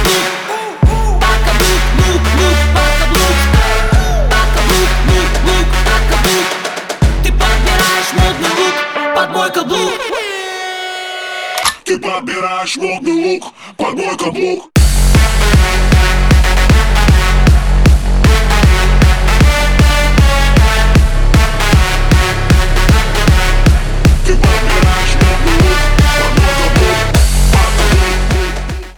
каблук, под каблук, лук, лук, под каблук, под каблук, лук, лук, под каблук. Ты подбираешь модный лук под мой каблук. Ты подбираешь модный лук под мой каблук.